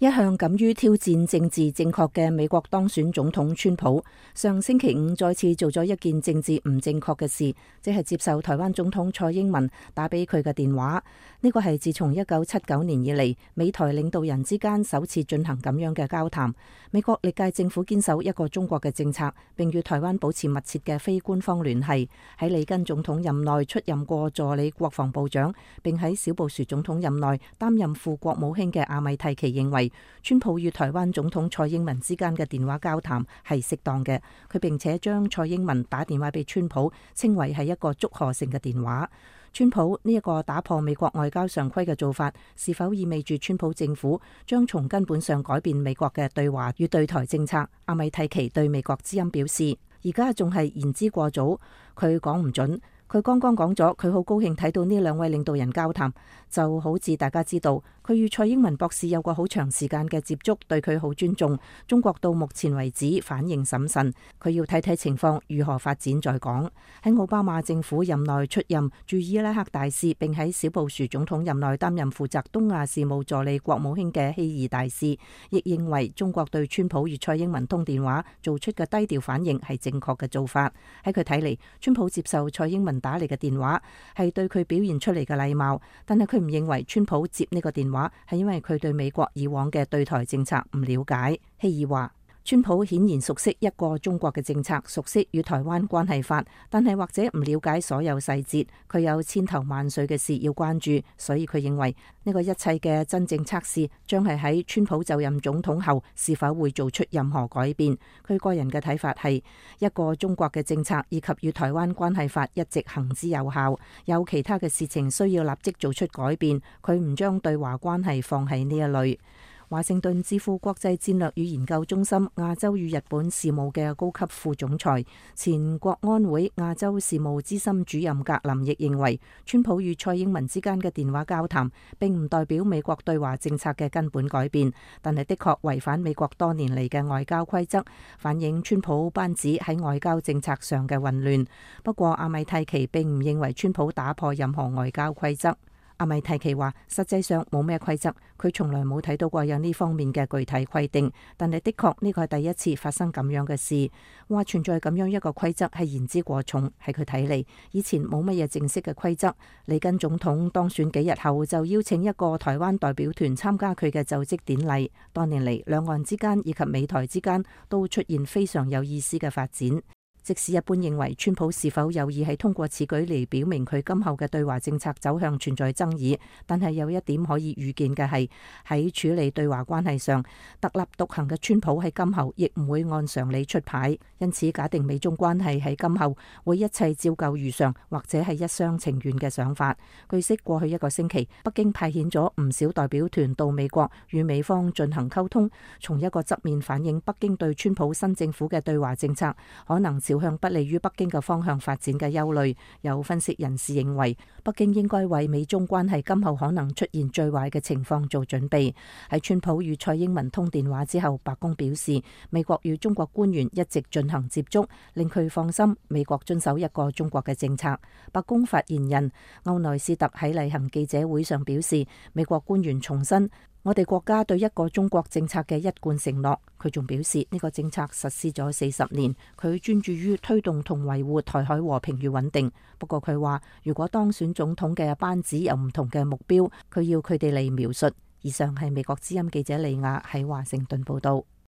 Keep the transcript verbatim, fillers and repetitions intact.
一向敢於挑戰政治正確嘅美國當選總統川普，上星期五再次做咗一件政治唔正確嘅事，即係接受台灣總統蔡英文打俾佢嘅電話。呢個係自從一九七九年以嚟，美台領導人之間首次進行咁樣嘅交談。美國歷屆政府堅守一個中國嘅政策，並與台灣保持密切嘅非官方聯繫。喺里根總統任內出任過助理國防部長，並喺小布殊總統任內擔任副國務卿嘅阿米蒂奇認為，川普與台灣總統蔡英文之間嘅電話交談係適當嘅。佢並且將蔡英文打電話俾川普稱為係一個祝賀性嘅電話。川普呢一個打破美國外交常規嘅做法，是否意味住川普政府將從根本上改變美國嘅對華與對台政策？阿米蒂奇對美國之音表示，而家仲係言之過早，佢講唔準。佢剛剛講咗，佢好高興睇到呢兩位領導人交談，就好似大家知道，佢與蔡英文博士有過好長時間嘅接觸，對佢好尊重。中國到目前為止反應審慎，佢要睇睇情況如何發展再講。喺奧巴馬政府任內出任駐伊拉克大使，並喺小布殊總統任內擔任負責東亞事務助理國務卿嘅希爾大使，亦認為中國對川普與蔡英文通電話做出嘅低調反應係正確嘅做法。喺佢睇嚟，川普接受蔡英文打嚟嘅電話係對佢表現出嚟嘅禮貌，但係佢唔認為川普接呢個電話係因為佢對美國以往嘅對台政策唔了解。希爾話，川普顯然熟悉一個中國嘅政策，熟悉與台灣關係法，但係或者唔了解所有細節。佢有千頭萬緒嘅事要關注，所以佢認為呢個一切嘅真正測試將係喺川普就任總統後是否會做出任何改變。佢個人嘅睇法係，一個中國嘅政策以及與台灣關係法一直行之有效，有其他嘅事情需要立即做出改變。佢唔將對華關係放喺呢一類。華盛頓智庫國際戰略與研究中心亞洲與日本事務嘅高級副總裁、前國安會亞洲事務資深主任格林亦認為，川普與蔡英文之間嘅電話交談並唔代表美國對華政策嘅根本改變，但係的確違反美國多年嚟嘅外交規則，反映川普班子喺外交政策上嘅混亂。不過阿米蒂奇並唔認為川普打破任何外交規則。阿米蒂奇話，實際上冇咩規則，佢從來冇睇到過有呢方面嘅具體規定，但係的確呢個係第一次發生咁樣嘅事。話存在咁樣一個規則係言之過重，喺佢睇嚟，以前冇乜嘢正式嘅規則。里根總統當選幾日後就邀請一個台灣代表團參加佢嘅就職典禮。多年嚟，兩岸之間以及美台之間都出現非常有意思嘅發展。即使一般認為川普是否有意係通過此舉嚟表明佢今後嘅對華政策走向存在爭議，但係有一點可以預見嘅係，喺處理對華關係上，特立獨行嘅川普喺今後亦唔會按常理出牌。因此，假定美中關係喺今後會一切照舊如常，或者係一廂情願嘅想法。據悉，過去一個星期，北京派遣咗唔少代表團到美國與美方進行溝通，從一個側面反映北京對川普新政府嘅對華政策可能朝向不利於北京嘅方向發展嘅憂慮。有分析人士認為，北京應該為美中關係今後可能出現最壞嘅情況做準備。喺川普與蔡英文通電話之後，白宮表示美國與中國官員一直進行接觸，令佢放心美國遵守一個中國嘅政策。白宮發言人歐內斯特喺例行記者會上表示，美國官員重申我哋國家對一個中國政策嘅一貫承諾。佢仲表示呢個政策實施咗四十年，佢專注於推動同維護台海和平與穩定。不過佢話，如果當選總統嘅班子有唔同嘅目標，佢要佢哋嚟描述。以上係美國之音記者李亞喺華盛頓報道。